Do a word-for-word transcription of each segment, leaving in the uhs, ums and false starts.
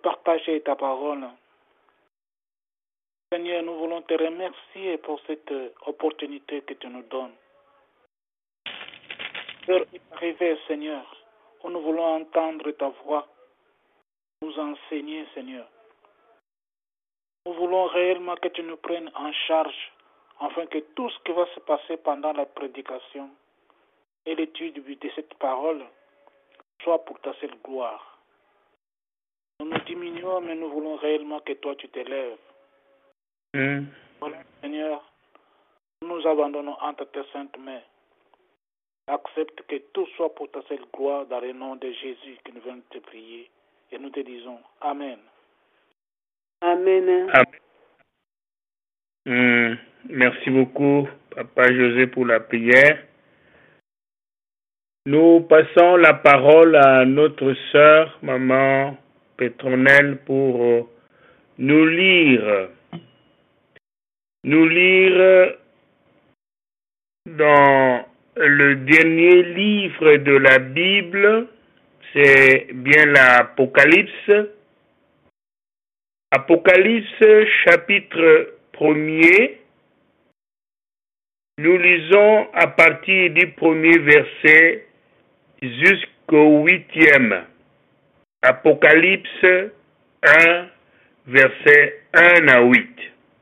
partager ta parole. Seigneur, nous voulons te remercier pour cette opportunité que tu nous donnes. L'heure est arrivée, Seigneur, où nous voulons entendre ta voix, nous enseigner, Seigneur. Nous voulons réellement que tu nous prennes en charge, afin que tout ce qui va se passer pendant la prédication et l'étude de cette parole soit pour ta seule gloire. Nous nous diminuons, mais nous voulons réellement que toi tu t'élèves. Mm. Voilà, Seigneur, nous nous abandonnons entre tes saintes mains. Accepte que tout soit pour ta seule gloire dans le nom de Jésus que nous venons te prier. Et nous te disons Amen. Amen. Amen. Mm. Merci beaucoup, Papa José, pour la prière. Nous passons la parole à notre sœur, Maman Pétronelle, pour euh, nous lire, nous lire dans le dernier livre de la Bible, c'est bien l'Apocalypse. Apocalypse chapitre premier. Nous lisons à partir du premier verset jusqu'au huitième. Apocalypse un, verset un à huit.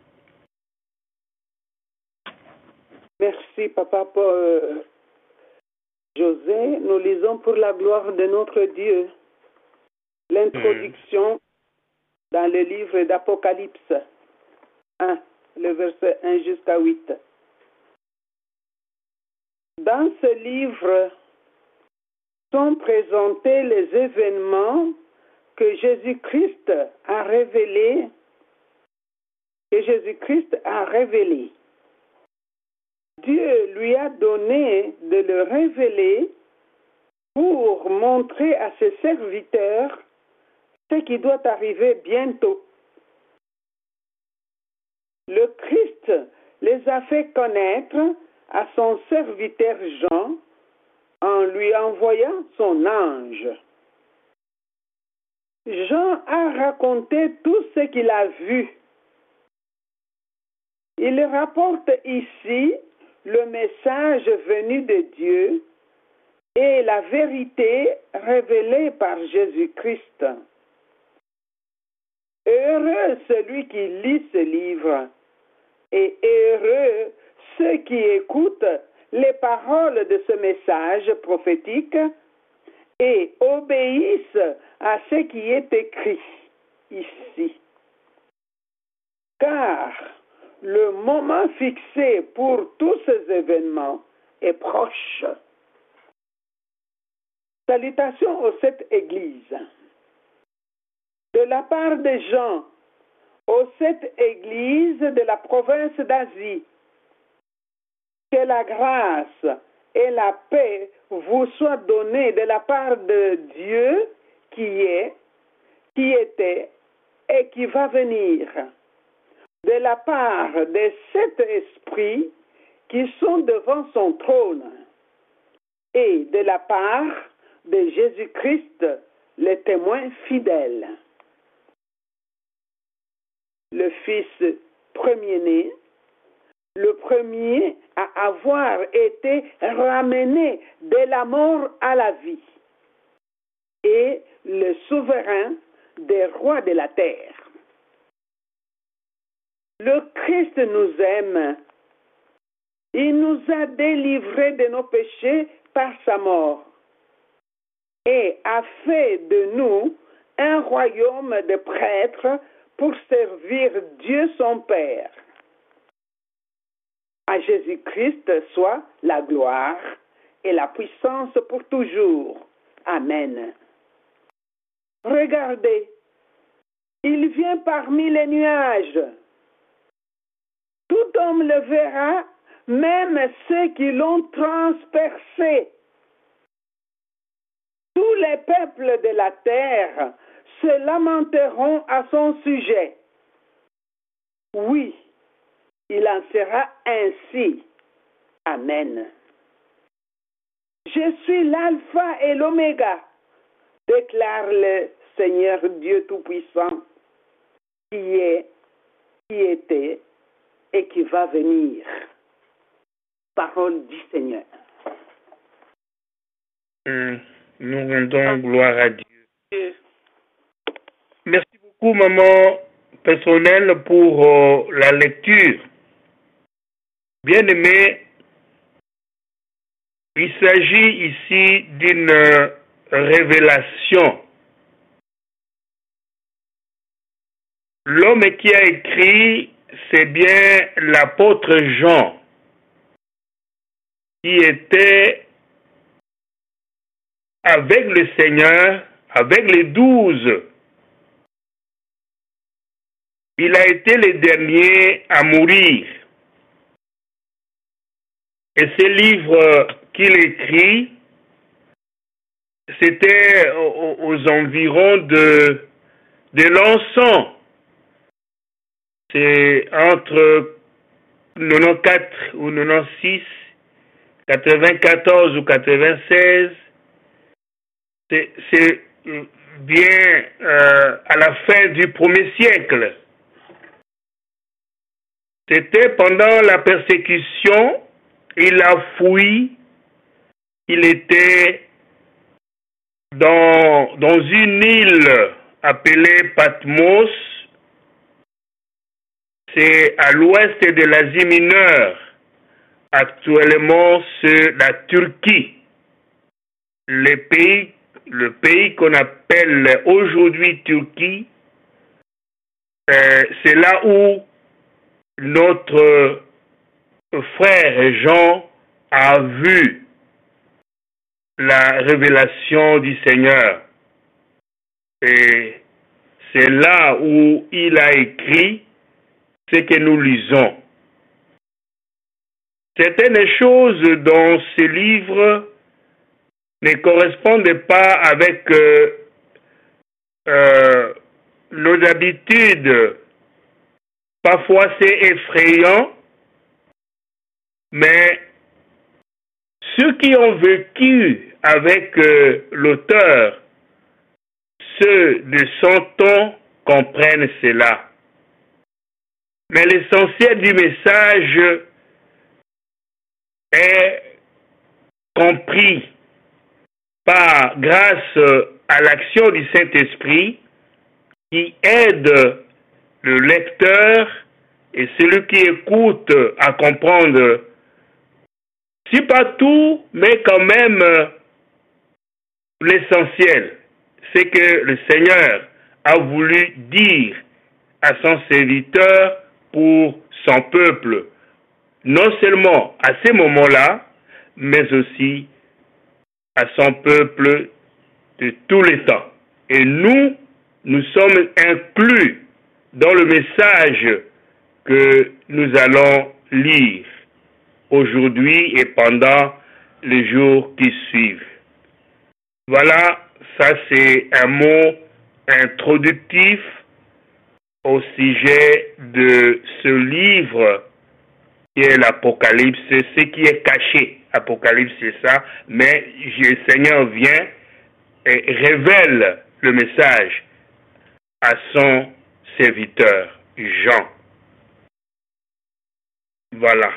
Merci, Papa euh, José. Nous lisons pour la gloire de notre Dieu l'introduction mmh. dans le livre d'Apocalypse un, le verset un jusqu'à huit. Dans ce livre sont présentés les événements que Jésus-Christ a révélés, que Jésus-Christ a révélés. Dieu lui a donné de le révéler pour montrer à ses serviteurs ce qui doit arriver bientôt. Le Christ les a fait connaître à son serviteur Jean en lui envoyant son ange. Jean a raconté tout ce qu'il a vu. Il rapporte ici le message venu de Dieu et la vérité révélée par Jésus-Christ. Heureux celui qui lit ce livre et heureux ceux qui écoutent les paroles de ce message prophétique et obéissent à ce qui est écrit ici. Car le moment fixé pour tous ces événements est proche. Salutations aux sept églises. De la part de Jean, aux sept églises de la province d'Asie, que la grâce et la paix vous soient données de la part de Dieu qui est, qui était et qui va venir, de la part des sept esprits qui sont devant son trône et de la part de Jésus-Christ, le témoin fidèle, le Fils premier-né, le premier à avoir été ramené de la mort à la vie, et le souverain des rois de la terre. Le Christ nous aime. Il nous a délivrés de nos péchés par sa mort et a fait de nous un royaume de prêtres pour servir Dieu son Père. À Jésus-Christ soit la gloire et la puissance pour toujours. Amen. Regardez, il vient parmi les nuages. Tout homme le verra, même ceux qui l'ont transpercé. Tous les peuples de la terre se lamenteront à son sujet. Oui, il en sera ainsi. Amen. Je suis l'alpha et l'oméga, déclare le Seigneur Dieu Tout-Puissant, qui est, qui était et qui va venir. Parole du Seigneur. Nous rendons gloire à Dieu. Merci beaucoup, maman personnelle, pour euh, la lecture. Bien-aimé, il s'agit ici d'une euh, révélation. L'homme qui a écrit, c'est bien l'apôtre Jean, qui était avec le Seigneur, avec les douze. Il a été le dernier à mourir. Et ce livre qu'il écrit, c'était aux, aux environs de, de l'an cent. C'est entre quatre-vingt-quatorze ou quatre-vingt-seize, quatre-vingt-quatorze ou quatre-vingt-seize. C'est, c'est bien euh, à la fin du premier siècle. C'était pendant la persécution, il a fui, il était dans, dans une île appelée Patmos, c'est à l'ouest de l'Asie mineure, actuellement c'est la Turquie, le pays, le pays qu'on appelle aujourd'hui Turquie, euh, c'est là où notre frère Jean a vu la révélation du Seigneur. Et c'est là où il a écrit ce que nous lisons. Certaines choses dans ce livre ne correspondent pas avec euh, euh, nos habitudes. Parfois c'est effrayant, mais ceux qui ont vécu avec euh, l'auteur, ceux de son temps comprennent cela. Mais l'essentiel du message est compris par grâce à l'action du Saint-Esprit qui aide le lecteur et celui qui écoute à comprendre, si pas tout, mais quand même l'essentiel, c'est que le Seigneur a voulu dire à son serviteur pour son peuple, non seulement à ces moments-là, mais aussi à son peuple de tous les temps. Et nous, nous sommes inclus dans le message que nous allons lire aujourd'hui et pendant les jours qui suivent. Voilà, ça c'est un mot introductif au sujet de ce livre qui est l'Apocalypse, ce qui est caché. Apocalypse, c'est ça, mais le Seigneur vient et révèle le message à son serviteur, Jean. Voilà.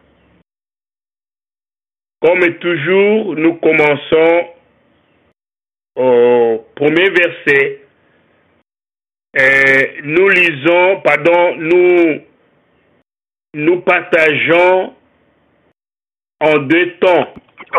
Comme toujours, nous commençons au premier verset. Et nous lisons, pardon, nous, nous partageons en deux temps.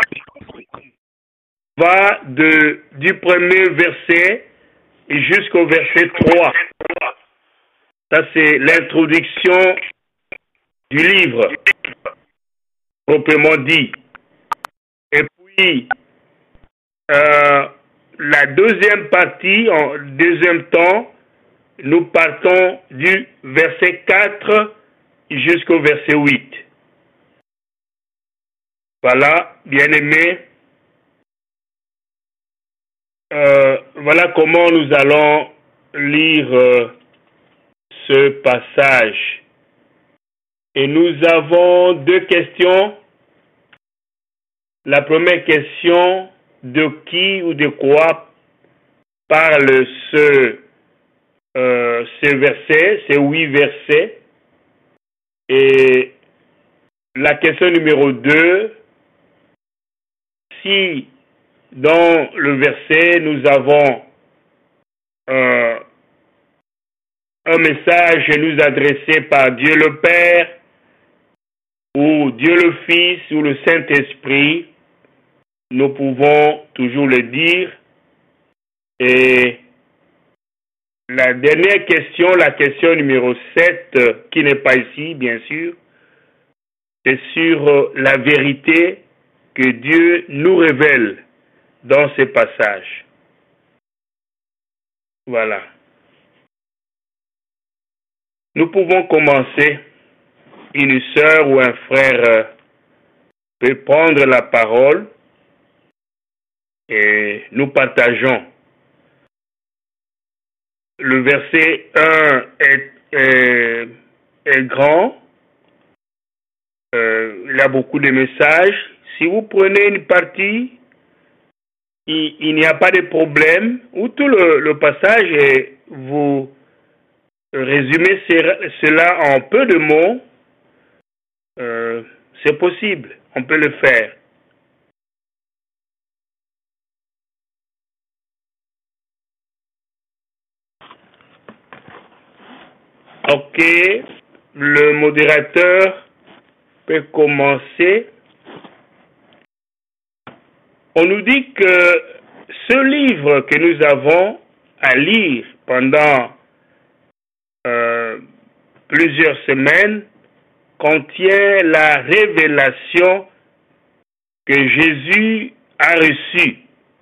Va de, du premier verset jusqu'au verset trois. Ça, c'est l'introduction du livre, proprement dit. Et puis, euh, la deuxième partie, en deuxième temps, nous partons du verset quatre jusqu'au verset huit. Voilà, bien-aimés, euh, voilà comment nous allons lire euh, ce passage. Et nous avons deux questions. La première question, de qui ou de quoi parle ce, euh, ce verset, ces huit versets. Et la question numéro deux, si dans le verset nous avons euh, un message nous adressé par Dieu le Père, ou Dieu le Fils, ou le Saint-Esprit, nous pouvons toujours le dire. Et la dernière question, la question numéro sept, qui n'est pas ici, bien sûr, c'est sur la vérité que Dieu nous révèle dans ces passages. Voilà. Nous pouvons commencer. Une sœur ou un frère peut prendre la parole et nous partageons. Le verset un est, est, est grand. Euh, il y a beaucoup de messages. Si vous prenez une partie, il, il n'y a pas de problème. Ou tout le, le passage et vous résumez cela en peu de mots. Euh, c'est possible, on peut le faire. Ok, le modérateur peut commencer. On nous dit que ce livre que nous avons à lire pendant euh, plusieurs semaines contient la révélation que Jésus a reçue.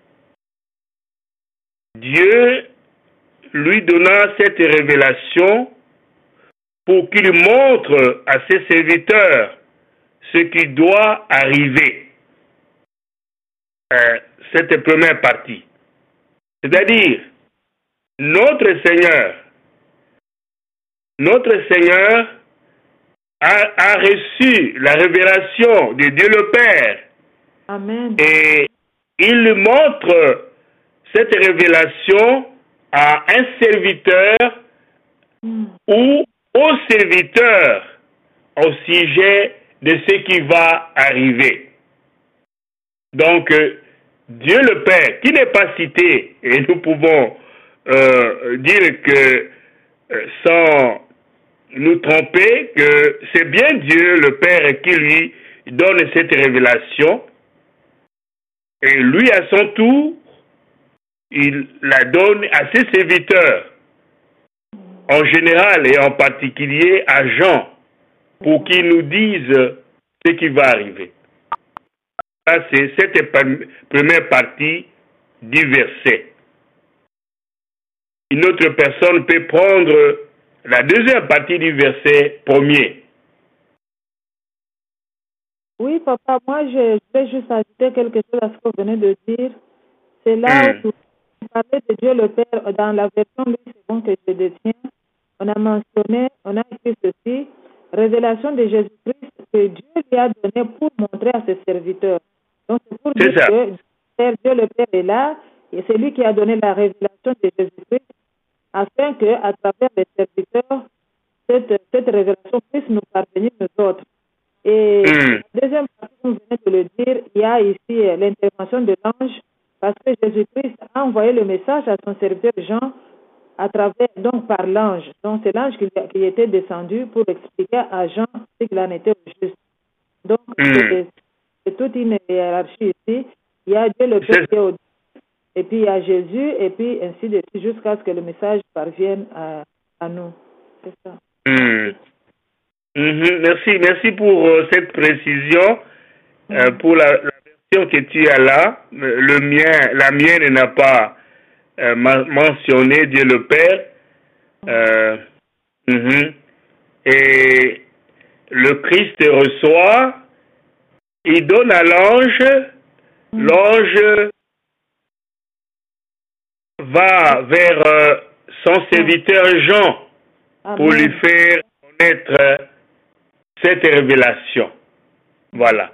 Dieu lui donna cette révélation pour qu'il montre à ses serviteurs ce qui doit arriver. Euh, cette première partie. C'est-à-dire, notre Seigneur, notre Seigneur a, a reçu la révélation de Dieu le Père. Amen. Et il montre cette révélation à un serviteur mm. ou au serviteur au sujet de ce qui va arriver. Donc, Dieu le Père, qui n'est pas cité, et nous pouvons euh, dire que euh, sans nous tromper, que c'est bien Dieu le Père qui lui donne cette révélation, et lui à son tour, il la donne à ses serviteurs, en général et en particulier à Jean, pour qu'ils nous disent ce qui va arriver. Ça, c'est cette première partie du verset. Une autre personne peut prendre la deuxième partie du verset premier. Oui, papa, moi, je vais juste ajouter quelque chose à ce que vous venez de dire. C'est là mmh. où vous parlez de Dieu le Père, dans la version Louis second que je détiens, on a mentionné, on a écrit ceci, révélation de Jésus-Christ que Dieu lui a donné pour montrer à ses serviteurs. Donc, c'est pour dire que Dieu le Père est là, et c'est lui qui a donné la révélation de Jésus-Christ, afin qu'à travers les serviteurs, cette, cette révélation puisse nous parvenir nous autres. Et mmh. la deuxième partie, vous venez de le dire, il y a ici l'intervention de l'ange, parce que Jésus-Christ a envoyé le message à son serviteur Jean, à travers, donc par l'ange. Donc, c'est l'ange qui, qui était descendu pour expliquer à Jean ce qu'il en était au juste. Donc, mmh. c'est, c'est toute une hiérarchie ici. Il y a Dieu le Père qui est au et puis il y a Jésus, et puis ainsi de suite, jusqu'à ce que le message parvienne à, à nous. C'est ça. Mmh. Mmh. Merci, merci pour euh, cette précision. Mmh. Euh, pour la, la version que tu as là, le mien, la mienne n'a pas euh, mentionné Dieu le Père. Euh, mmh. Et le Christ reçoit, il donne à l'ange, mmh. l'ange va vers euh, son serviteur Jean Amen. Pour lui faire connaître euh, cette révélation. Voilà.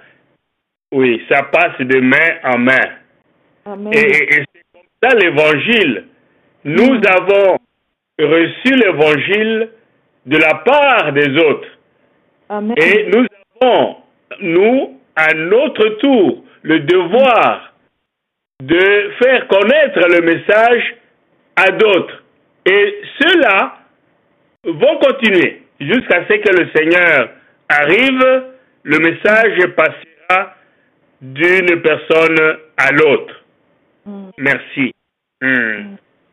Oui, ça passe de main en main. Amen. Et, et, et c'est comme ça l'évangile nous mmh. avons reçu l'évangile de la part des autres. Amen. Et nous avons, nous, à notre tour, le devoir de faire connaître le message à d'autres. Et ceux-là vont continuer jusqu'à ce que le Seigneur arrive, le message passera d'une personne à l'autre. Mm. Merci. Mm. Mm.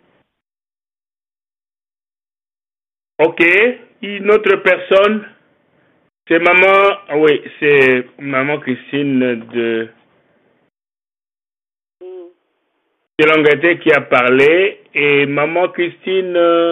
Ok, une autre personne, c'est maman, oui, c'est maman Christine de de Langaté qui a parlé, et maman Christine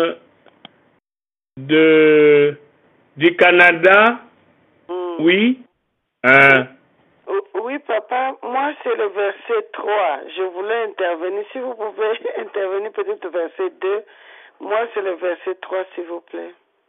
de du Canada, mm. oui. Hein? Oui, papa, moi c'est le verset trois. Je voulais intervenir. Si vous pouvez intervenir peut-être au verset deux. Moi c'est le verset trois, s'il vous plaît.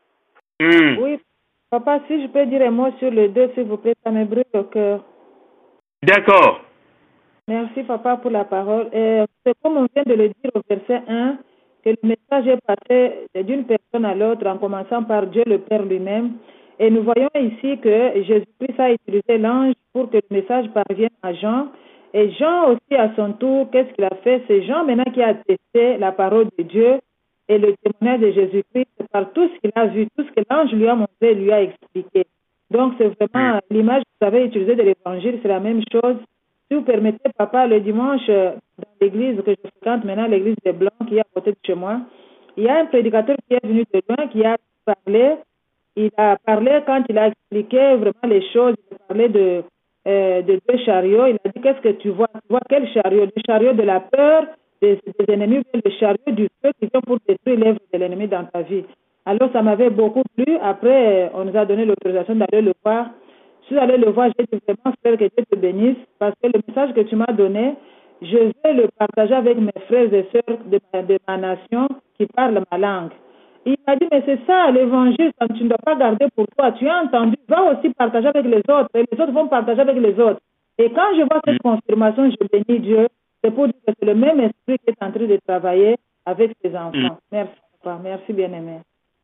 Mm. Oui, papa, si je peux dire un mot sur le deux, s'il vous plaît, ça me brûle au cœur. D'accord. Merci, papa, pour la parole. Et c'est comme on vient de le dire au verset un, que le message est passé d'une personne à l'autre en commençant par Dieu le Père lui-même. Et nous voyons ici que Jésus-Christ a utilisé l'ange pour que le message parvienne à Jean. Et Jean aussi, à son tour, qu'est-ce qu'il a fait? C'est Jean maintenant qui a attesté la parole de Dieu et le témoignage de Jésus-Christ par tout ce qu'il a vu, tout ce que l'ange lui a montré, lui a expliqué. Donc, c'est vraiment l'image que vous avez utilisée de l'évangile, c'est la même chose. Si vous permettez, papa, le dimanche, dans l'église que je fréquente maintenant, l'église des Blancs, qui est à côté de chez moi, il y a un prédicateur qui est venu de loin, qui a parlé. Il a parlé quand il a expliqué vraiment les choses. Il a parlé de, euh, de deux chariots. Il a dit, qu'est-ce que tu vois? Tu vois quel chariot? Le chariot de la peur des, des ennemis, ou le chariot du feu qui vient pour détruire l'œuvre de l'ennemi dans ta vie. Alors, ça m'avait beaucoup plu. Après, on nous a donné l'autorisation d'aller le voir. Je suis allé le voir, j'ai dit vraiment, frère, que Dieu te bénisse, parce que le message que tu m'as donné, je vais le partager avec mes frères et sœurs de ma, de ma nation qui parlent ma langue. Il m'a dit, mais c'est ça, l'évangile, tu ne dois pas garder pour toi. Tu as entendu, va aussi partager avec les autres, et les autres vont partager avec les autres. Et quand je vois cette confirmation, je bénis Dieu, c'est pour dire que c'est le même esprit qui est en train de travailler avec ses enfants. Mm. Merci, papa. Merci, bien-aimé.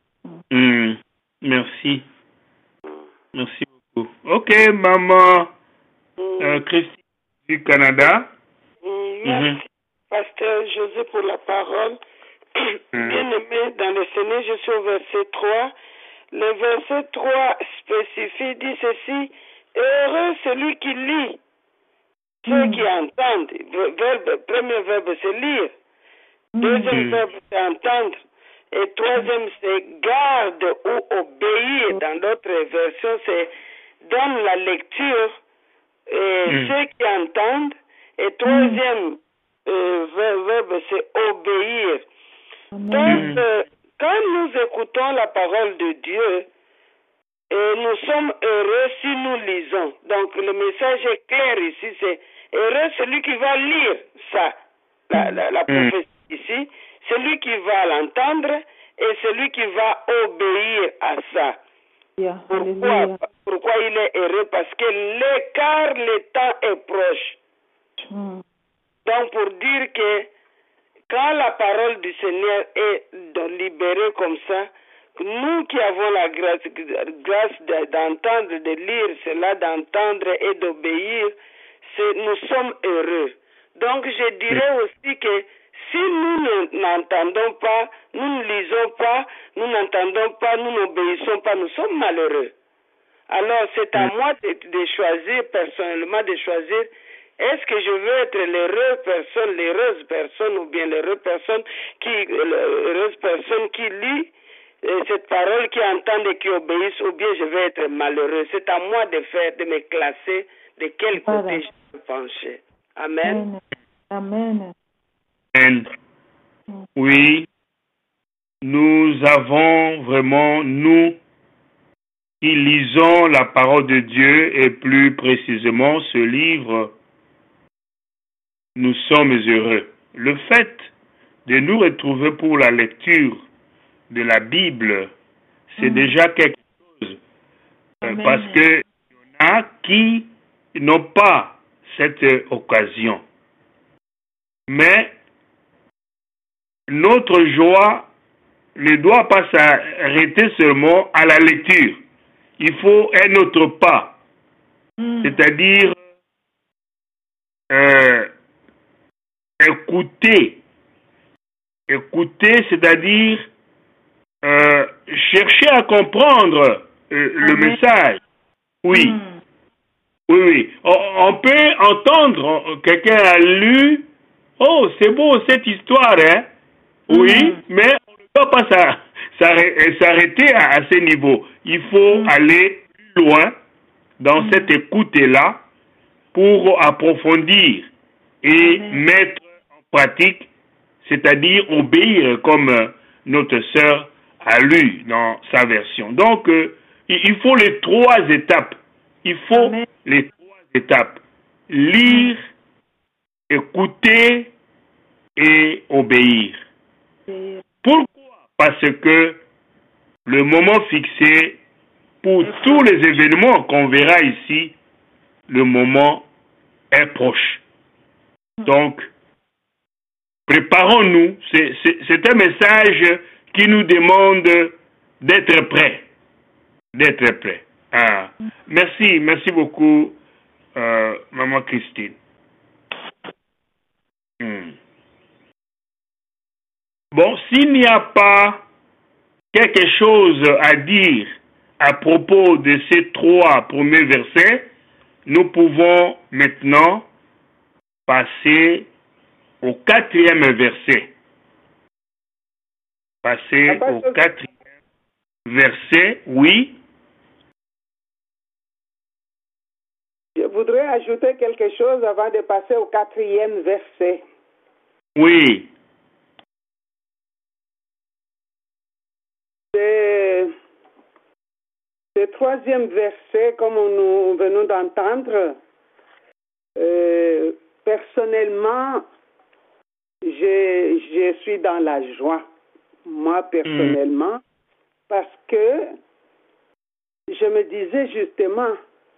Mm. Merci. Merci beaucoup. Ok, maman mm. euh, Christine du Canada. Mm, merci, mm-hmm. Pasteur José, pour la parole. Mm. Bien-aimé dans le Seigneur, je suis au verset trois. Le verset trois spécifie, dit ceci: heureux celui qui lit, ceux mm. qui entendent. Verbe, premier verbe, c'est lire. Mm. Deuxième mm. verbe, c'est entendre. Et troisième, c'est garde ou obéir. Dans d'autres versions, c'est donne la lecture. Et mm. ceux qui entendent. Et troisième euh, verbe, c'est obéir. Donc, euh, quand nous écoutons la parole de Dieu, et nous sommes heureux si nous lisons. Donc, le message est clair ici, c'est heureux celui qui va lire ça, la, la, la prophétie ici, celui qui va l'entendre et celui qui va obéir à ça. Yeah, pourquoi, pourquoi il est heureux? Parce que l'écart, le temps est proche. Mm. Donc, pour dire que quand la parole du Seigneur est libérée comme ça, nous qui avons la grâce, grâce d'entendre, de lire cela, d'entendre et d'obéir, nous sommes heureux. Donc je dirais aussi que si nous n'entendons pas, nous ne lisons pas, nous n'entendons pas, nous n'obéissons pas, nous sommes malheureux. Alors c'est à moi de, de choisir, personnellement, de choisir. Est-ce que je veux être l'heureuse personne, l'heureuse personne ou bien l'heureuse personne qui, l'heureuse personne qui lit euh, cette parole, qui entend et qui obéisse, ou bien je vais être malheureux. C'est à moi de faire, de me classer de quel côté voilà. Je veux pencher. Amen. Amen. Amen. Oui, nous avons vraiment, nous qui lisons la parole de Dieu et plus précisément ce livre, nous sommes heureux. Le fait de nous retrouver pour la lecture de la Bible, c'est mmh. déjà quelque chose. Amen. Parce qu'il y en a qui n'ont pas cette occasion. Mais notre joie ne doit pas s'arrêter seulement à la lecture. Il faut un autre pas, mm. c'est-à-dire euh, écouter. Écouter, c'est-à-dire euh, chercher à comprendre euh, le message. Oui. Mm. Oui, oui. On, on peut entendre, quelqu'un a lu, oh, c'est beau cette histoire, hein? Oui, mm. mais on ne doit pas s'arrêter à, à ce niveau. Il faut mm. aller plus loin dans mm. cette écoute-là pour approfondir et mm. mettre en pratique, c'est-à-dire obéir comme notre sœur a lu dans sa version. Donc, euh, il faut les trois étapes. Il faut Amen. les trois étapes. Lire, écouter et obéir. Pourquoi? Parce que le moment fixé pour tous les événements qu'on verra ici, le moment est proche. Donc, préparons-nous. C'est, c'est, c'est un message qui nous demande d'être prêts. D'être prêts. Ah. Merci, merci beaucoup, euh, Maman Christine. Hmm. Bon, s'il n'y a pas quelque chose à dire à propos de ces trois premiers versets, nous pouvons maintenant passer au quatrième verset. Passer au quatrième verset, oui. Je voudrais ajouter quelque chose avant de passer au quatrième verset. Oui. C'est le troisième verset, comme nous venons d'entendre, euh, personnellement, je, je suis dans la joie, moi personnellement, mmh. parce que je me disais justement,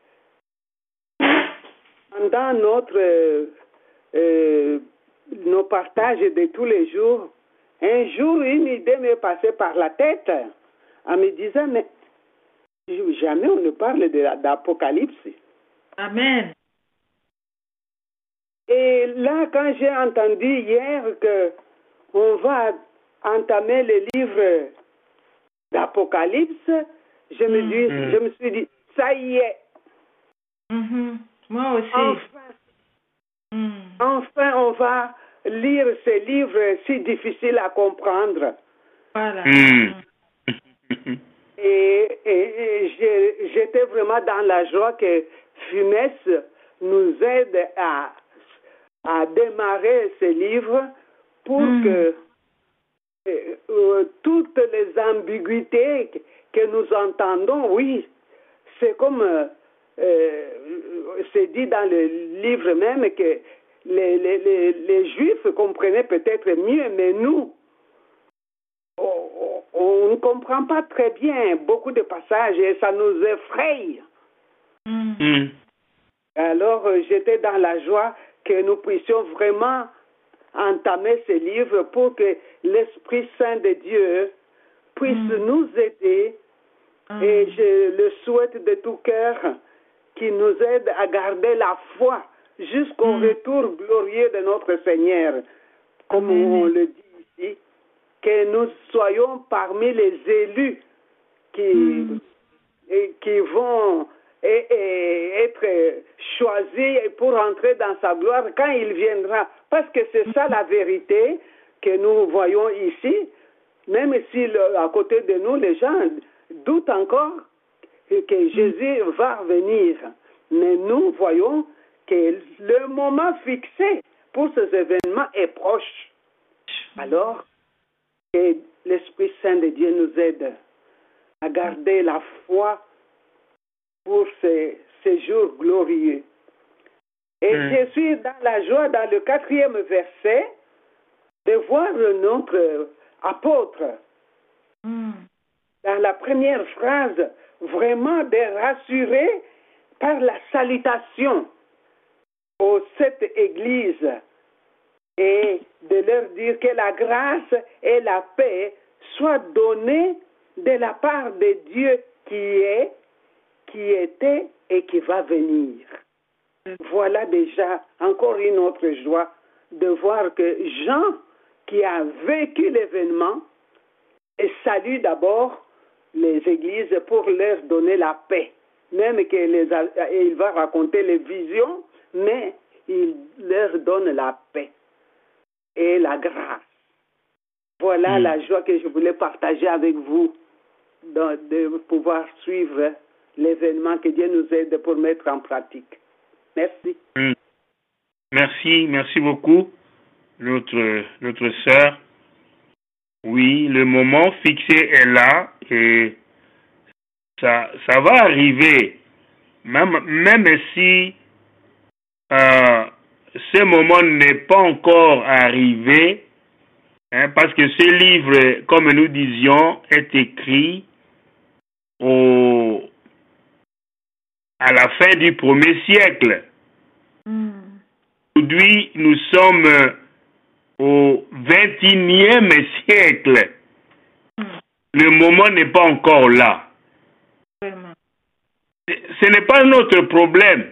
pendant notre, euh, euh, nos partages de tous les jours, un jour, une idée m'est passée par la tête en me disant, mais jamais on ne parle d'Apocalypse. Amen. Et là, quand j'ai entendu hier qu'on va entamer le livre d'Apocalypse, je, me dis, mm. je me suis dit, ça y est. Mm-hmm. Moi aussi. Enfin, mm. enfin, on va lire ce livre si difficile à comprendre. Voilà. Mm. Et, et, et j'étais vraiment dans la joie que Funès nous aide à, à démarrer ce livre pour mm. que euh, euh, toutes les ambiguïtés que, que nous entendons, oui, c'est comme euh, euh, c'est dit dans le livre même que les, les, les, les Juifs comprenaient peut-être mieux, mais nous, on, on ne comprend pas très bien beaucoup de passages et ça nous effraie. Mm. Alors, euh, j'étais dans la joie que nous puissions vraiment entamer ce livre pour que l'Esprit Saint de Dieu puisse mm. nous aider. Mm. Et je le souhaite de tout cœur qu'il nous aide à garder la foi jusqu'au mm. retour glorieux de notre Seigneur, comme mm. on le dit ici, que nous soyons parmi les élus qui, mm. et, qui vont et, et être choisis pour entrer dans sa gloire quand il viendra. Parce que c'est ça la vérité que nous voyons ici, même si le, à côté de nous, les gens doutent encore que Jésus va revenir. Mais nous voyons que le moment fixé pour ces événements est proche. Alors, que l'Esprit Saint de Dieu nous aide à garder la foi pour ces, ces jours glorieux. Et mmh. je suis dans la joie, dans le quatrième verset, de voir notre apôtre, mmh. dans la première phrase, vraiment de rassurer par la salutation aux sept églises et de leur dire que la grâce et la paix soient données de la part de Dieu qui est, qui était et qui va venir. Voilà déjà encore une autre joie de voir que Jean, qui a vécu l'événement, salue d'abord les églises pour leur donner la paix. Même qu'il va raconter les visions, mais il leur donne la paix et la grâce. Voilà mmh. la joie que je voulais partager avec vous, de, de pouvoir suivre l'événement, que Dieu nous aide pour mettre en pratique. Merci. Mmh. Merci, merci beaucoup, notre, notre sœur. Oui, le moment fixé est là et ça, ça va arriver, même, même si euh, ce moment n'est pas encore arrivé, hein, parce que ce livre, comme nous disions, est écrit au, à la fin du premier siècle. Mm. Aujourd'hui, nous sommes au vingt et unième siècle. Mm. Le moment n'est pas encore là. Vraiment. Ce n'est pas notre problème.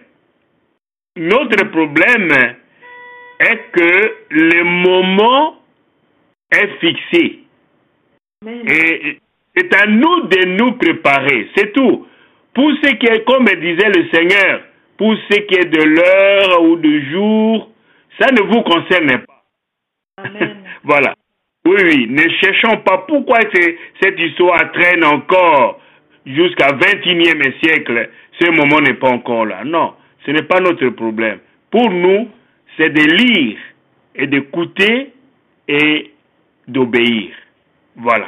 Notre problème est que le moment est fixé. Amen. Et c'est à nous de nous préparer, c'est tout. Pour ce qui est, comme disait le Seigneur, pour ce qui est de l'heure ou du jour, ça ne vous concerne pas. Amen. Voilà. Oui, oui, ne cherchons pas pourquoi cette histoire traîne encore jusqu'à vingt et unième siècle. Ce moment n'est pas encore là. Non, ce n'est pas notre problème. Pour nous, c'est de lire et d'écouter et d'obéir. Voilà.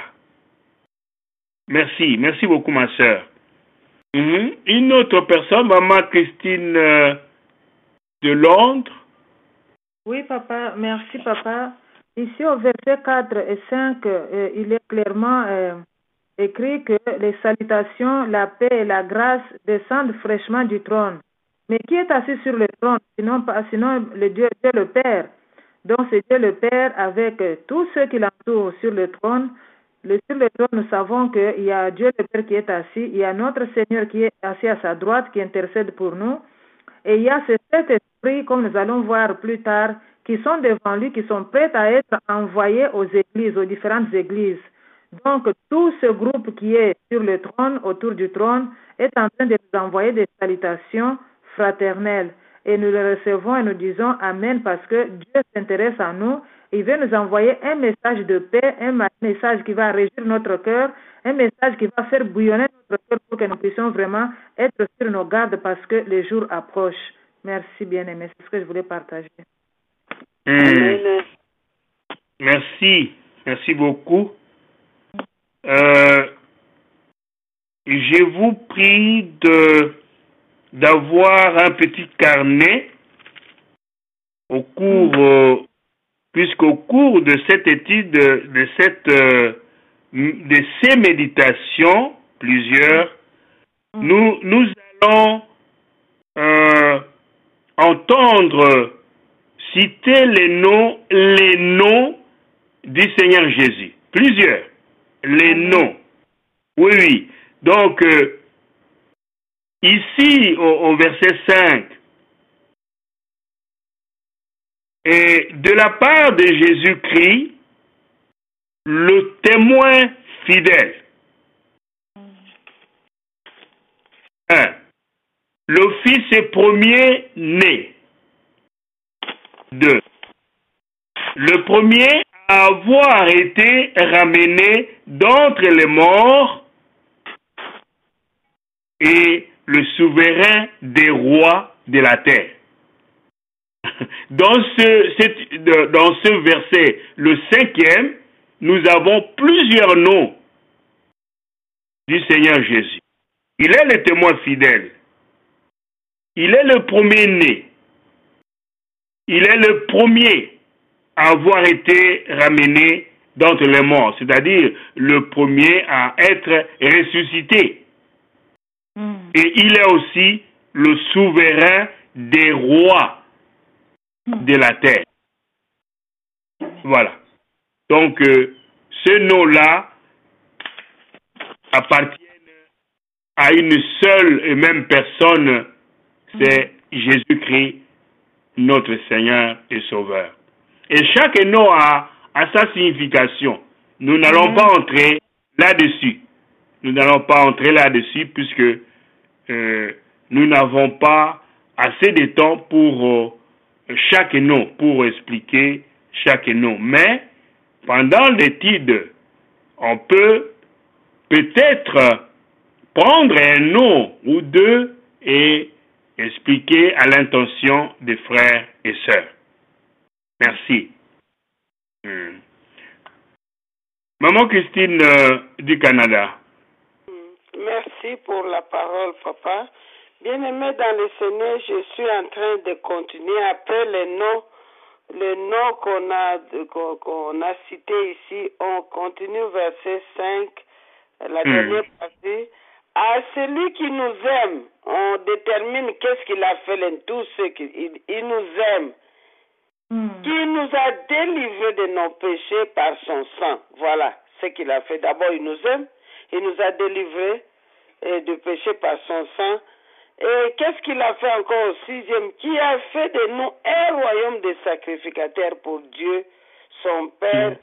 Merci. Merci beaucoup, ma sœur. Mm-hmm. Une autre personne, maman Christine euh, de Londres. Oui, papa. Merci, papa. Ici, au verset quatre et cinq, euh, il est clairement euh, écrit que les salutations, la paix et la grâce descendent fraîchement du trône. Mais qui est assis sur le trône, sinon, sinon le Dieu, Dieu le Père? Donc, c'est Dieu le Père avec euh, tous ceux qui l'entourent sur le trône. Le, sur le trône, nous savons qu'il y a Dieu le Père qui est assis, il y a notre Seigneur qui est assis à sa droite, qui intercède pour nous, et il y a ce Saint-Esprit, comme nous allons voir plus tard, qui sont devant lui, qui sont prêts à être envoyés aux églises, aux différentes églises. Donc, tout ce groupe qui est sur le trône, autour du trône, est en train de nous envoyer des salutations fraternelles. Et nous le recevons et nous disons Amen parce que Dieu s'intéresse à nous. Il veut nous envoyer un message de paix, un message qui va régir notre cœur, un message qui va faire bouillonner notre cœur pour que nous puissions vraiment être sur nos gardes parce que les jours approchent. Merci bien-aimé, c'est ce que je voulais partager. Mmh. Amen. Merci, merci beaucoup. Euh, je vous prie de d'avoir un petit carnet au cours, euh, puisqu'au cours de cette étude, de cette, euh, de ces méditations, plusieurs, nous, nous allons euh, entendre citer les noms, les noms du Seigneur Jésus. Plusieurs. Les noms. Oui, oui. Donc, euh, ici, au, au verset cinq, et de la part de Jésus-Christ, le témoin fidèle. un. Le fils premier-né. deux. Le premier à avoir été ramené d'entre les morts et le souverain des rois de la terre. Dans ce, cette, dans ce verset, le cinquième, nous avons plusieurs noms du Seigneur Jésus. Il est le témoin fidèle. Il est le premier-né. Il est le premier à avoir été ramené d'entre les morts, c'est-à-dire le premier à être ressuscité. Mm. Et il est aussi le souverain des rois mm. de la terre. Voilà. Donc, euh, ce nom-là appartiennent à une seule et même personne, c'est Jésus-Christ, notre Seigneur et Sauveur. Et chaque nom a, a sa signification. Nous n'allons Amen. pas entrer là-dessus. Nous n'allons pas entrer là-dessus puisque euh, nous n'avons pas assez de temps pour euh, chaque nom, pour expliquer chaque nom. Mais pendant l'étude, on peut peut-être prendre un nom ou deux et expliquer à l'intention des frères et sœurs. Merci. Hmm. Maman Christine euh, du Canada. Merci pour la parole, papa. Bien-aimé dans le Seigneur, je suis en train de continuer après les noms, les noms qu'on a, qu'on, qu'on a cités ici. On continue verset cinq, la Hmm. dernière partie. À celui qui nous aime, on détermine qu'est-ce qu'il a fait en tout ce qu'il il, il nous aime. Mm. Qui nous a délivrés de nos péchés par son sang. Voilà ce qu'il a fait. D'abord, il nous aime. Il nous a délivrés eh, de péché par son sang. Et qu'est-ce qu'il a fait encore au sixième? Qui a fait de nous un royaume de sacrificateurs pour Dieu, son Père.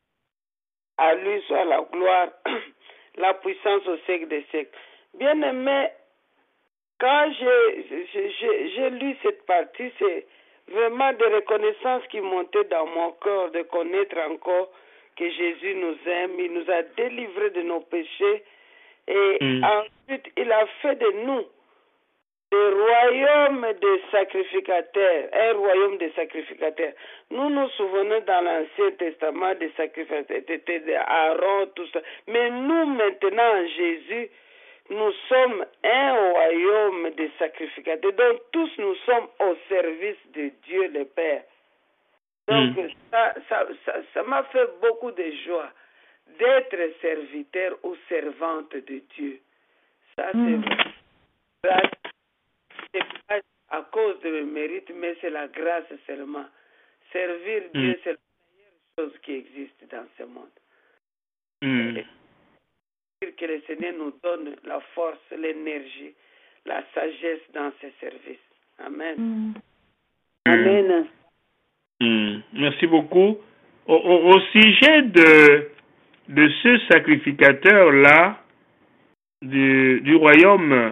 À lui soit la gloire, la puissance au siècle des siècles. Bien-aimé, quand j'ai, j'ai, j'ai, j'ai lu cette partie, c'est vraiment des reconnaissances qui montaient dans mon cœur, de connaître encore que Jésus nous aime, il nous a délivrés de nos péchés et Mm. ensuite il a fait de nous des royaumes de sacrificateurs, un royaume de sacrificateurs. Nous nous souvenons dans l'Ancien Testament des sacrificateurs, c'était Aaron, tout ça. Mais nous maintenant en Jésus, nous sommes un royaume de sacrificateurs. Donc tous nous sommes au service de Dieu le Père. Donc Mm. ça, ça, ça, ça m'a fait beaucoup de joie d'être serviteur ou servante de Dieu. Ça Mm. c'est grâce. C'est pas à cause de mes mérites, mais c'est la grâce seulement. Servir Mm. Dieu, c'est la meilleure chose qui existe dans ce monde. Mm. Et que le Seigneur nous donne la force, l'énergie, la sagesse dans ses services. Amen. Mm. Amen. Mm. Merci beaucoup. Au, au, au sujet de, de ce sacrificateur-là, du, du royaume,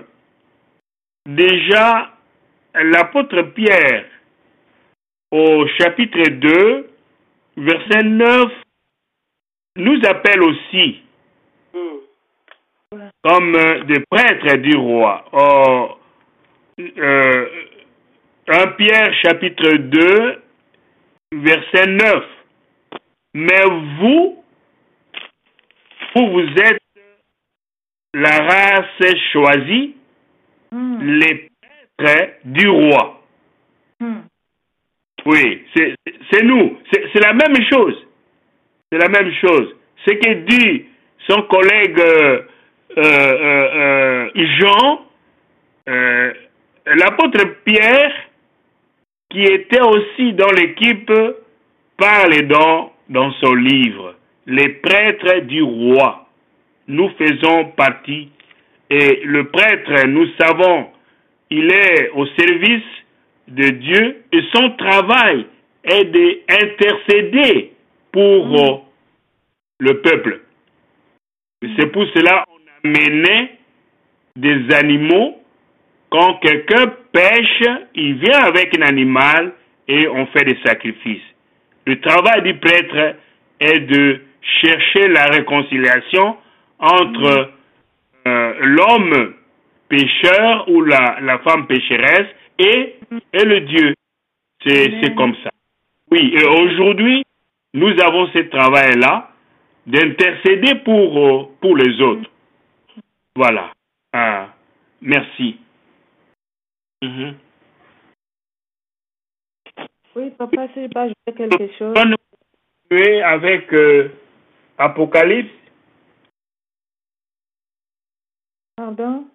déjà, l'apôtre Pierre, au chapitre deux, verset neuf, nous appelle aussi Mm. comme des prêtres du roi. Or, euh, un Pierre, chapitre deux, verset neuf. Mais vous, vous, vous êtes la race choisie, Mm. les prêtres du roi. Mm. Oui, c'est c'est nous. C'est c'est la même chose. C'est la même chose. Ce que dit son collègue euh, euh, euh, euh, Jean, euh, l'apôtre Pierre, qui était aussi dans l'équipe, parle dans, dans son livre, les prêtres du roi. Nous faisons partie. Et le prêtre, nous savons, il est au service de Dieu et son travail est d'intercéder pour euh, le peuple. C'est pour cela qu'on a mené des animaux. Quand quelqu'un pêche, il vient avec un animal et on fait des sacrifices. Le travail du prêtre est de chercher la réconciliation entre euh, l'homme pécheur ou la, la femme pécheresse et, et le Dieu. C'est, c'est comme ça. Oui, et aujourd'hui, nous avons ce travail-là d'intercéder pour, euh, pour les autres. Voilà. Ah, merci. Mm-hmm. Oui, papa, si je peux ajouter quelque chose. On va continuer avec euh, Apocalypse. Pardon?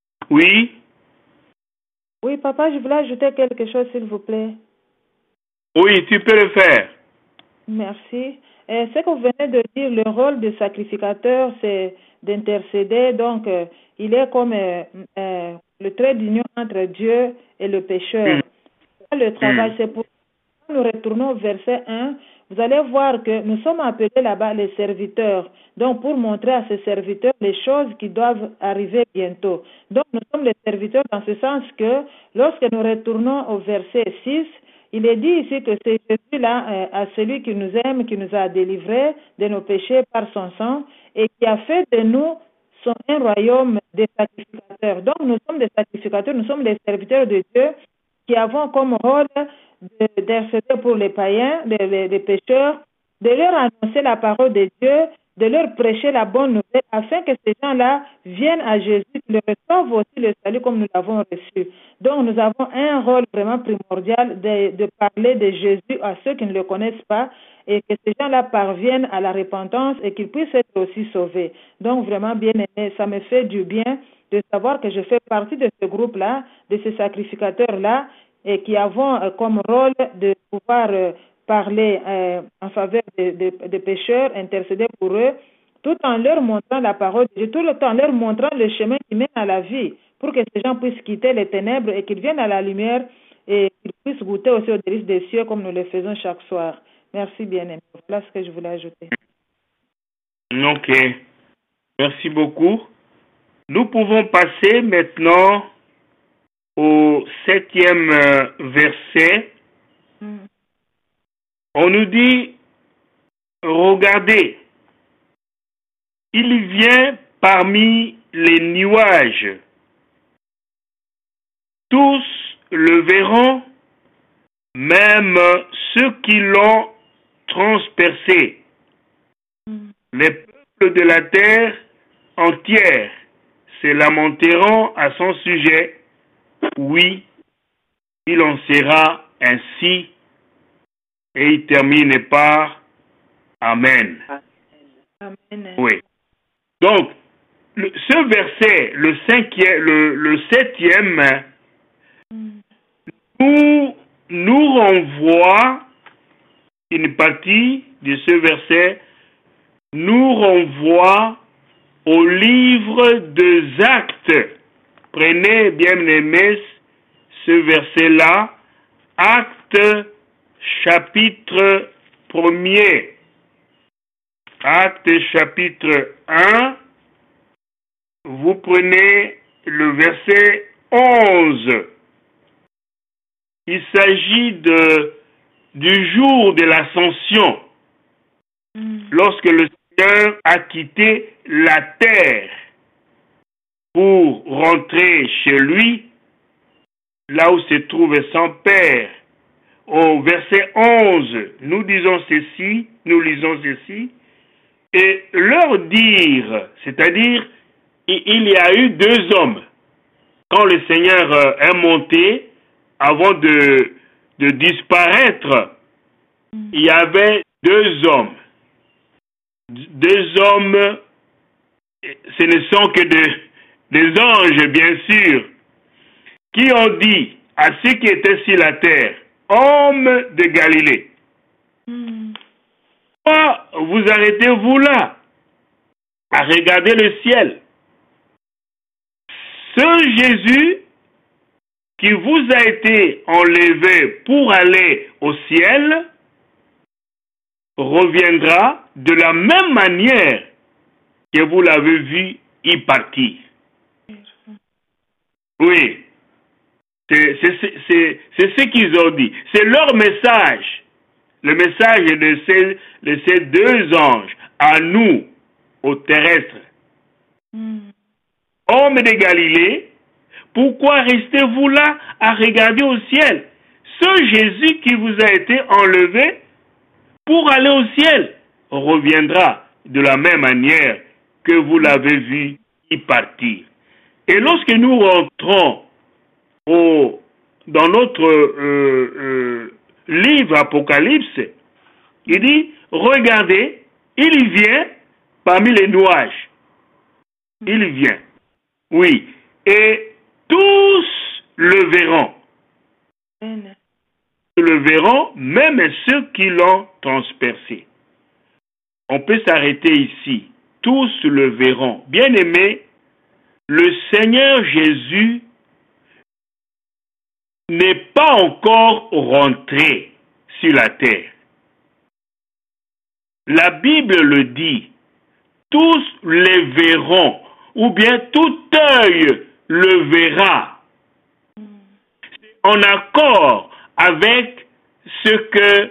Oui. Oui, papa, je voulais ajouter quelque chose, s'il vous plaît. Oui, tu peux le faire. Merci. Et ce que vous venez de dire, le rôle du sacrificateur, c'est d'intercéder. Donc, euh, il est comme euh, euh, le trait d'union entre Dieu et le pécheur. Mm. Le travail, Mm. c'est pour ça que nous retournons au verset un. Vous allez voir que nous sommes appelés là-bas les serviteurs. Donc, pour montrer à ces serviteurs les choses qui doivent arriver bientôt. Donc, nous sommes les serviteurs dans ce sens que lorsque nous retournons au verset six, il est dit ici que c'est Jésus-là, euh, à celui qui nous aime, qui nous a délivrés de nos péchés par son sang et qui a fait de nous son, un royaume des sacrificateurs. Donc, nous sommes des sacrificateurs, nous sommes les serviteurs de Dieu qui avons comme rôle d'intercéder pour les païens, les, les, les pécheurs, de leur annoncer la parole de Dieu, de leur prêcher la bonne nouvelle, afin que ces gens-là viennent à Jésus, qu'ils reçoivent aussi le salut comme nous l'avons reçu. Donc, nous avons un rôle vraiment primordial de, de parler de Jésus à ceux qui ne le connaissent pas et que ces gens-là parviennent à la repentance et qu'ils puissent être aussi sauvés. Donc, vraiment, bien aimé, ça me fait du bien de savoir que je fais partie de ce groupe-là, de ces sacrificateurs-là, et qui avons euh, comme rôle de pouvoir euh, parler euh, en faveur des de, de pécheurs, intercéder pour eux, tout en leur montrant la parole de Dieu, tout le temps en leur montrant le chemin qui mène à la vie, pour que ces gens puissent quitter les ténèbres et qu'ils viennent à la lumière et qu'ils puissent goûter aussi aux délices des cieux comme nous le faisons chaque soir. Merci bien-aimé. Voilà ce que je voulais ajouter. Ok. Merci beaucoup. Nous pouvons passer maintenant au septième euh, verset. Mm. On nous dit, regardez, il vient parmi les nuages. Tous le verront, même ceux qui l'ont transpercé. Mm. Les peuples de la terre entière se lamenteront à son sujet. Oui, il en sera ainsi. Et il termine par Amen. Amen. Oui. Donc, le, ce verset, le cinquième, le, le septième, mm. nous, nous renvoie, une partie de ce verset, nous renvoie au livre des Actes. Prenez, bien aimés, ce verset-là, Actes, chapitre premier. Actes, chapitre un. Vous prenez le verset onze. Il s'agit de, du jour de l'ascension, mm. lorsque le Seigneur a quitté la terre pour rentrer chez lui, là où se trouve son Père. Au verset onze, nous disons ceci, nous lisons ceci, et leur dire, c'est-à-dire, il y a eu deux hommes. Quand le Seigneur est monté, avant de, de disparaître, mm. il y avait deux hommes. Deux hommes, ce ne sont que des, des anges, bien sûr, qui ont dit à ceux qui étaient sur la terre, hommes de Galilée, mm. pourquoi vous arrêtez-vous là à regarder le ciel? Ce Jésus qui vous a été enlevé pour aller au ciel reviendra de la même manière que vous l'avez vu y partir. Oui, c'est, c'est, c'est, c'est ce qu'ils ont dit. C'est leur message. Le message de ces, de ces deux anges à nous, aux terrestres. Mm. Hommes de Galilée, pourquoi restez-vous là à regarder au ciel? Ce Jésus qui vous a été enlevé pour aller au ciel reviendra de la même manière que vous l'avez vu y partir. Et lorsque nous rentrons au, dans notre euh, euh, livre Apocalypse, il dit, regardez, il vient parmi les nuages. Il vient. Oui. Et tous le verront. le verront, même ceux qui l'ont transpercé. On peut s'arrêter ici. Tous le verront. Bien-aimés, le Seigneur Jésus n'est pas encore rentré sur la terre. La Bible le dit. Tous les verront, ou bien tout œil le verra. C'est en accord avec ce que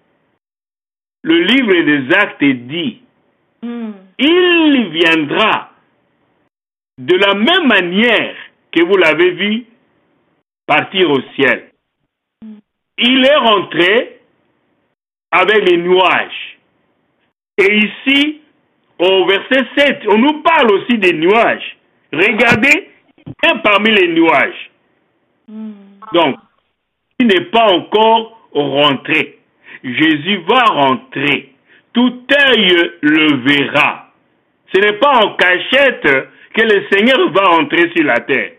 le livre des Actes dit. Mm. Il viendra de la même manière que vous l'avez vu partir au ciel. Mm. Il est rentré avec les nuages. Et ici, au verset sept, on nous parle aussi des nuages. Regardez, un parmi les nuages. Mm. Donc, il n'est pas encore rentré. Jésus va rentrer. Tout œil le verra. Ce n'est pas en cachette que le Seigneur va rentrer sur la terre.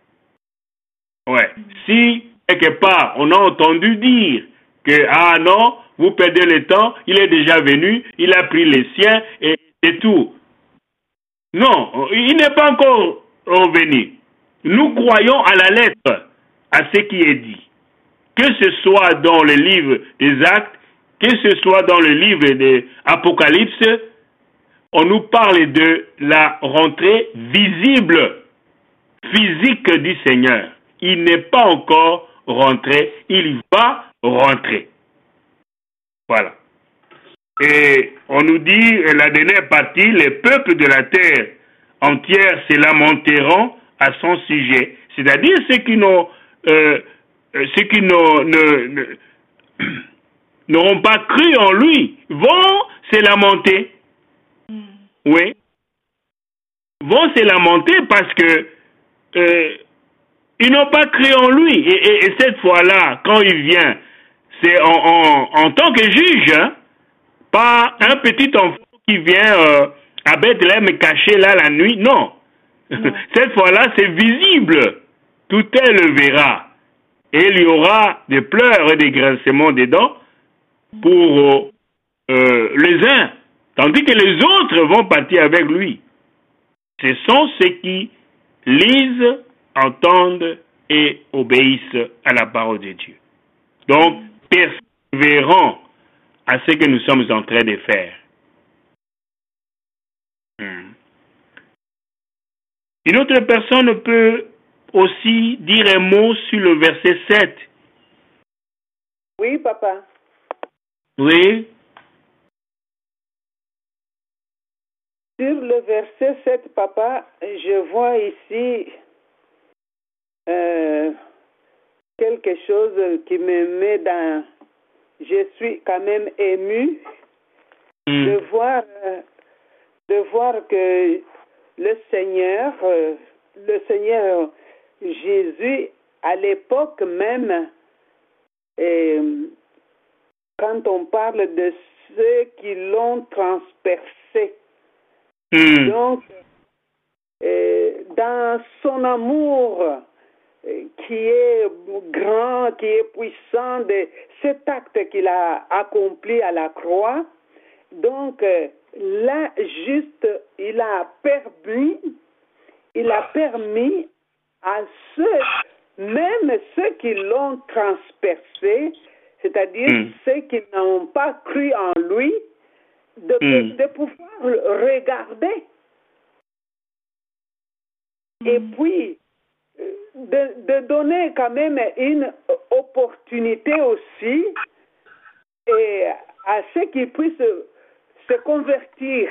Ouais. Si, quelque part, on a entendu dire que, ah non, vous perdez le temps, il est déjà venu, il a pris les siens et, et tout. Non, il n'est pas encore revenu. Nous croyons à la lettre, à ce qui est dit. Que ce soit dans le livre des Actes, que ce soit dans le livre de l'Apocalypse, on nous parle de la rentrée visible, physique du Seigneur. Il n'est pas encore rentré, il va rentrer. Voilà. Et on nous dit, la dernière partie, les peuples de la terre entière se lamenteront à son sujet. C'est-à-dire ceux qui n'ont... Euh, ceux qui n'ont, ne, ne, n'auront pas cru en lui vont se lamenter. Mm. Oui. Vont se lamenter parce que euh, ils n'ont pas cru en lui. Et, et, et cette fois-là, quand il vient, c'est en, en, en tant que juge, hein, pas un petit enfant qui vient euh, à Bethléem caché là la nuit. Non. Mm. Cette fois-là, c'est visible. Tout elle le verra. Et il y aura des pleurs et des grincements des dents pour euh, les uns, tandis que les autres vont partir avec lui. Ce sont ceux qui lisent, entendent et obéissent à la parole de Dieu. Donc, persévérons à ce que nous sommes en train de faire. Hmm. Une autre personne peut aussi dire un mot sur le verset sept. Oui, papa. Oui. Sur le verset sept, papa, je vois ici euh, quelque chose qui me met dans... Je suis quand même ému mm. de voir, de voir que le Seigneur, le Seigneur Jésus, à l'époque même, et quand on parle de ceux qui l'ont transpercé, mm. donc, et dans son amour qui est grand, qui est puissant, de cet acte qu'il a accompli à la croix, donc là, juste, il a permis, il a permis à ceux, même ceux qui l'ont transpercé, c'est-à-dire mm. ceux qui n'ont pas cru en lui, de, mm. de pouvoir regarder. Mm. Et puis, de, de donner quand même une opportunité aussi et à ceux qui puissent se, se convertir,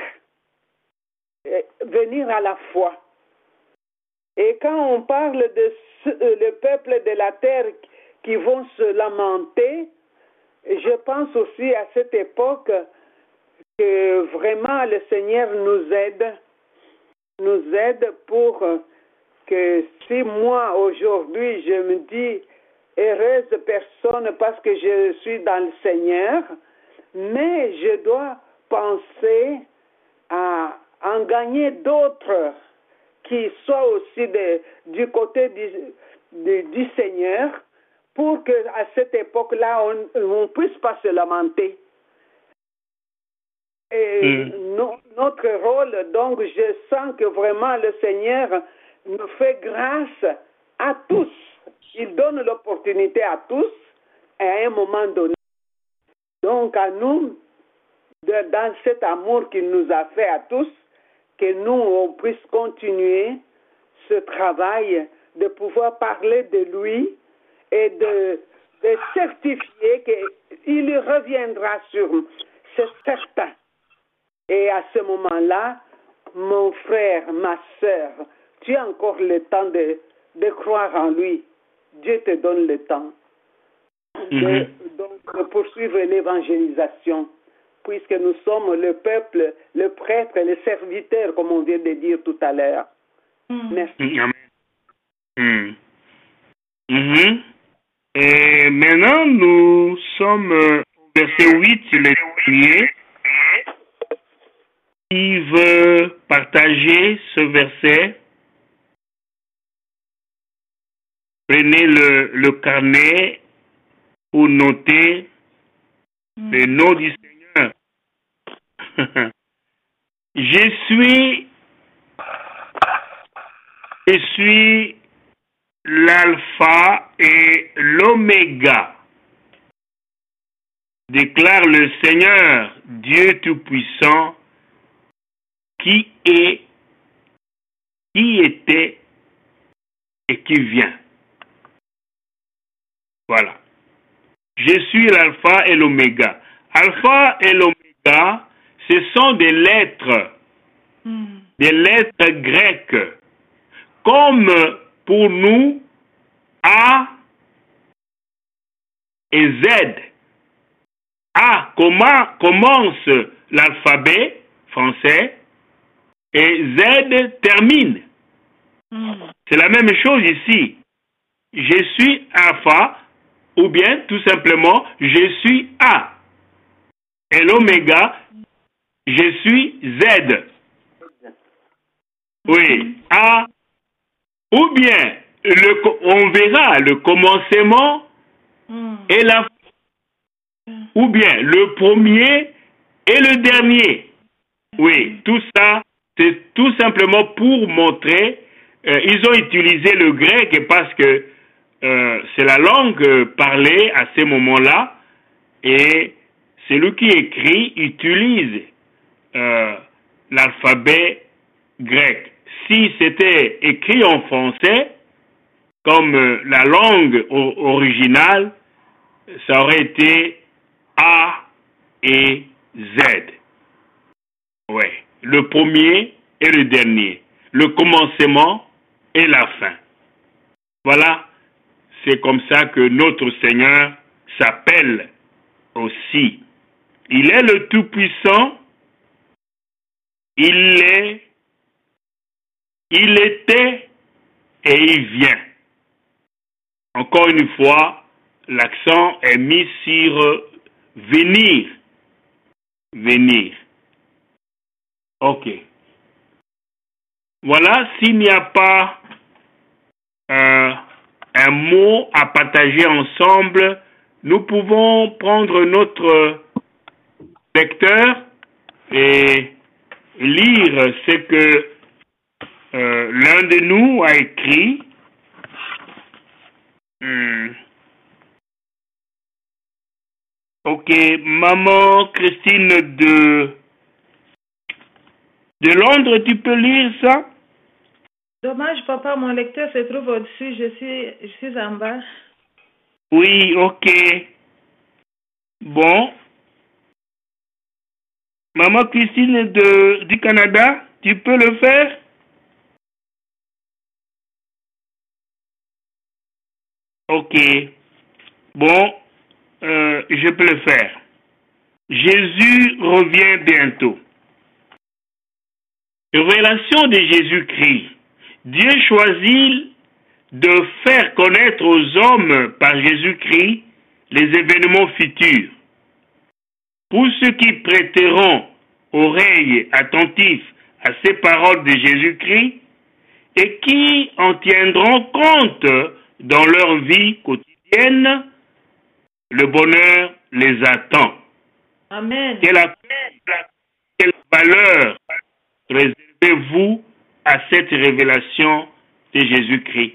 venir à la foi. Et quand on parle de ce, le peuple de la terre qui vont se lamenter, je pense aussi à cette époque que vraiment le Seigneur nous aide, nous aide pour que si moi aujourd'hui je me dis heureuse personne parce que je suis dans le Seigneur, mais je dois penser à en gagner d'autres qui soient aussi de, du côté du, du, du Seigneur pour qu'à cette époque-là, on ne puisse pas se lamenter. Et mm. no, notre rôle, donc, je sens que vraiment le Seigneur nous fait grâce à tous. Il donne l'opportunité à tous à un moment donné. Donc, à nous, de, dans cet amour qu'il nous a fait à tous, que nous, on puisse continuer ce travail de pouvoir parler de lui et de, de certifier qu'il reviendra sur nous. C'est certain. Et à ce moment-là, mon frère, ma sœur, tu as encore le temps de, de croire en lui. Dieu te donne le temps de, mm-hmm. donc, de poursuivre l'évangélisation, puisque nous sommes le peuple, le prêtre et le serviteur, comme on vient de dire tout à l'heure. Mm. Merci. Amen. Mm. Mm-hmm. Et maintenant, nous sommes au verset huit, le premier. Qui veut partager ce verset? Prenez le, le carnet pour noter mm. le nom du Seigneur. Je suis, je suis l'alpha et l'oméga, déclare le Seigneur, Dieu Tout-Puissant, qui est, qui était et qui vient. Voilà. Je suis l'alpha et l'oméga. Alpha et l'oméga, ce sont des lettres, mm. des lettres grecques. Comme pour nous, A et Z. A comment commence l'alphabet français et Z termine. Mm. C'est la même chose ici. Je suis alpha, ou bien tout simplement, je suis A. Et l'oméga, je suis Z. Oui, A. Ou bien, le, on verra le commencement mm. et la fin. Mm. Ou bien, le premier et le dernier. Oui, tout ça, c'est tout simplement pour montrer, euh, ils ont utilisé le grec parce que euh, c'est la langue parlée à ce moment-là, et celui qui écrit utilise euh, l'alphabet grec. Si c'était écrit en français, comme euh, la langue o- originale, ça aurait été A et Z. Ouais. Le premier et le dernier. Le commencement et la fin. Voilà. C'est comme ça que notre Seigneur s'appelle aussi. Il est le Tout-Puissant. Il est, il était et il vient. Encore une fois, l'accent est mis sur venir. Venir. Ok. Voilà, s'il n'y a pas euh, un mot à partager ensemble, nous pouvons prendre notre lecteur et lire ce que euh, l'un de nous a écrit. Hmm. Ok, maman Christine de, de Londres, tu peux lire ça? Dommage, papa, mon lecteur se trouve au-dessus, je suis, je suis en bas. Oui, ok. Bon. Maman Christine de, du Canada, tu peux le faire? Ok. Bon, euh, je peux le faire. Jésus revient bientôt. Révélation de Jésus-Christ. Dieu choisit de faire connaître aux hommes par Jésus-Christ les événements futurs. Pour ceux qui prêteront oreille attentive à ces paroles de Jésus-Christ et qui en tiendront compte dans leur vie quotidienne, viennent, le bonheur les attend. Amen. Quelle, quelle valeur réservez-vous à cette révélation de Jésus-Christ?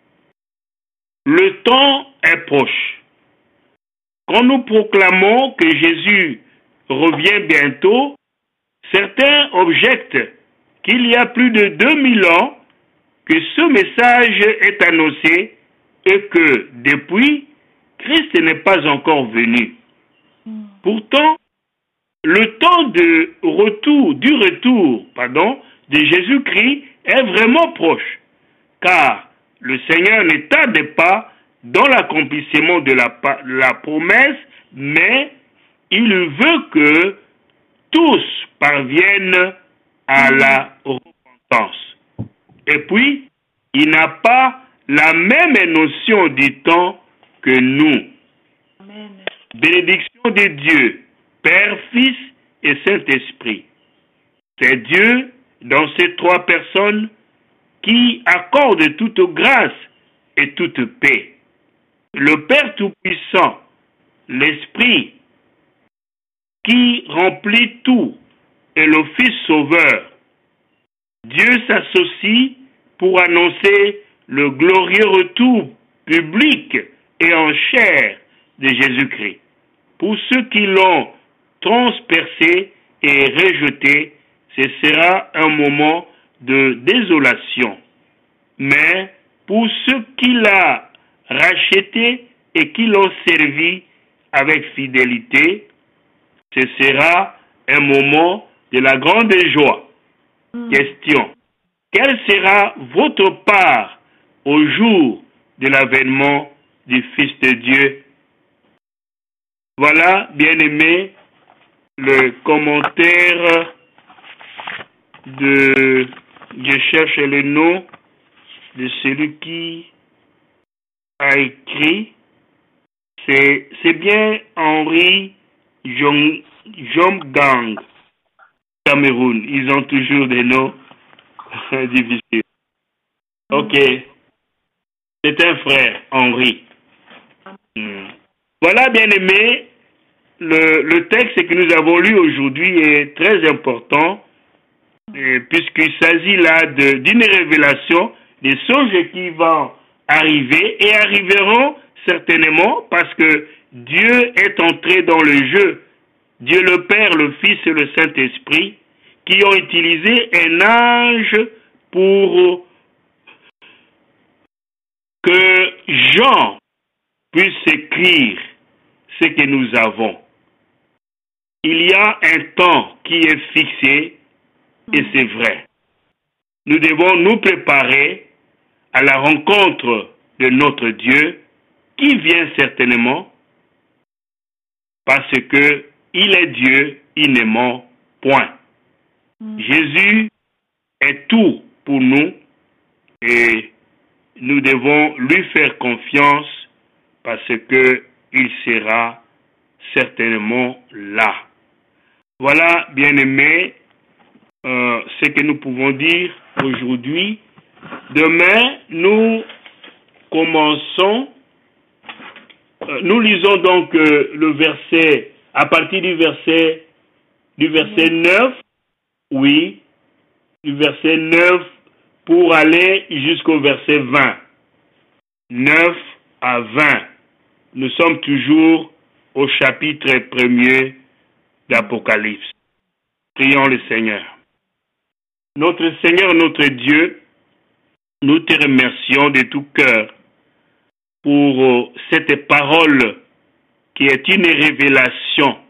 Le temps est proche. Quand nous proclamons que Jésus revient bientôt, certains objectent qu'il y a plus de deux mille ans que ce message est annoncé et que depuis, Christ n'est pas encore venu. Pourtant, le temps de retour, du retour, pardon, de Jésus-Christ est vraiment proche, car le Seigneur ne tarde pas dans l'accomplissement de la, la promesse, mais il veut que tous parviennent à la repentance. Et puis, il n'a pas la même notion du temps que nous. Amen. Bénédiction de Dieu, Père, Fils et Saint-Esprit. C'est Dieu, dans ces trois personnes, qui accorde toute grâce et toute paix. Le Père Tout-Puissant, l'Esprit, qui remplit tout, et le Fils Sauveur. Dieu s'associe pour annoncer le glorieux retour public et en chair de Jésus-Christ. Pour ceux qui l'ont transpercé et rejeté, ce sera un moment de désolation. Mais pour ceux qui l'ont racheté et qui l'ont servi avec fidélité, ce sera un moment de la grande joie. Mm. Question. Quelle sera votre part au jour de l'avènement du Fils de Dieu? Voilà, bien-aimé, le commentaire de... Je cherche le nom de celui qui a écrit. C'est, c'est bien Henri Jong, Jomgang, Cameroun. Ils ont toujours des noms difficiles. Ok. C'est un frère, Henri. Hmm. Voilà, bien aimé, le, le texte que nous avons lu aujourd'hui est très important, euh, puisqu'il s'agit là de, d'une révélation des choses qui vont arriver et arriveront certainement parce que Dieu est entré dans le jeu. Dieu le Père, le Fils et le Saint-Esprit qui ont utilisé un ange pour que Jean puisse écrire ce que nous avons. Il y a un temps qui est fixé et c'est vrai. Nous devons nous préparer à la rencontre de notre Dieu qui vient certainement parce que il est Dieu, il ne ment point. Mm. Jésus est tout pour nous et nous devons lui faire confiance parce que il sera certainement là. Voilà, bien-aimés, euh, ce que nous pouvons dire aujourd'hui. Demain, nous commençons, euh, nous lisons donc euh, le verset, à partir du verset, du verset neuf, oui, du verset neuf pour aller jusqu'au verset vingt. neuf à vingt. Nous sommes toujours au chapitre premier d'Apocalypse. Prions le Seigneur. Notre Seigneur, notre Dieu, nous te remercions de tout cœur pour cette parole qui est une révélation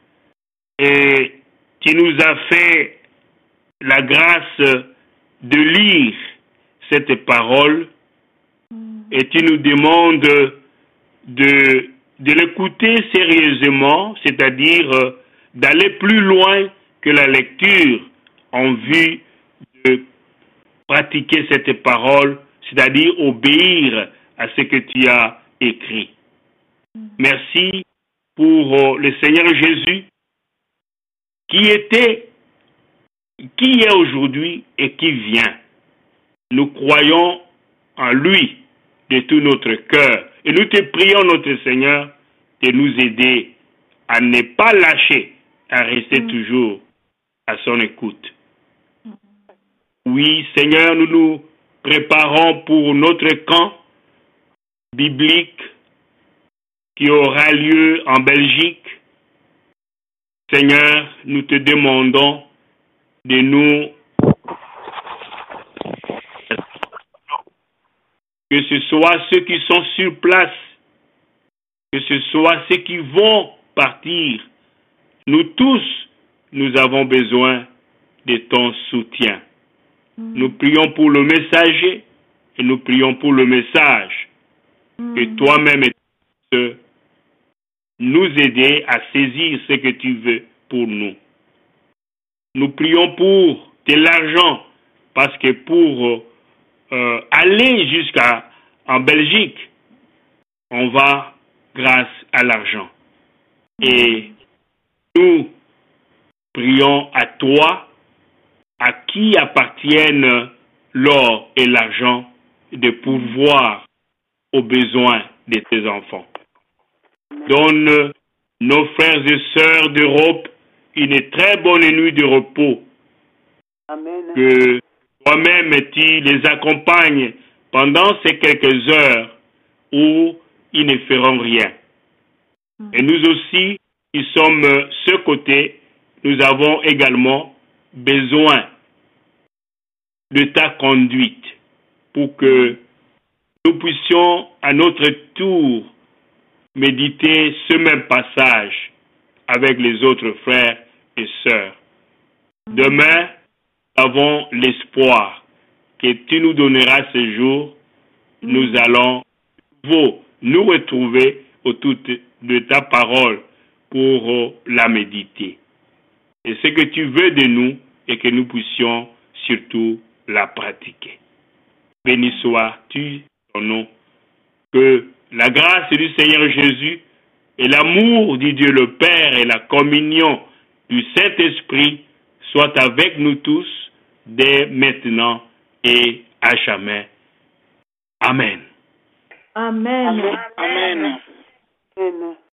et qui nous a fait la grâce de lire cette parole et tu nous demandes de, de l'écouter sérieusement, c'est-à-dire d'aller plus loin que la lecture en vue de pratiquer cette parole, c'est-à-dire obéir à ce que tu as écrit. Merci pour le Seigneur Jésus qui était, qui est aujourd'hui et qui vient. Nous croyons en lui de tout notre cœur Et nous te prions, notre Seigneur, de nous aider à ne pas lâcher, à rester mmh. toujours à son écoute. Mmh. Oui, Seigneur, nous nous préparons pour notre camp biblique qui aura lieu en Belgique. Seigneur, nous te demandons de nous que ce soit ceux qui sont sur place, que ce soit ceux qui vont partir. Nous tous, nous avons besoin de ton soutien. Mmh. Nous prions pour le messager et nous prions pour le message. Mmh. Que toi-même nous aider à saisir ce que tu veux pour nous. Nous prions pour de l'argent parce que pour euh, aller jusqu'à en Belgique, on va grâce à l'argent. Et nous prions à toi, à qui appartiennent l'or et l'argent, de pourvoir aux besoins de tes enfants. Donne nos frères et sœurs d'Europe une très bonne nuit de repos. Amen. Que toi-même tu les accompagnes pendant ces quelques heures où ils ne feront rien. Et nous aussi, qui sommes ce côté, nous avons également besoin de ta conduite pour que nous puissions à notre tour méditer ce même passage avec les autres frères et sœurs. Demain, nous avons l'espoir que tu nous donneras ce jour. Nous allons nous retrouver autour de ta parole pour la méditer. Et ce que tu veux de nous et que nous puissions surtout la pratiquer. Béni sois-tu ton nom. Que la grâce du Seigneur Jésus et l'amour du Dieu le Père et la communion du Saint-Esprit soient avec nous tous dès maintenant et à jamais. Amen. Amen. Amen. Amen. Amen.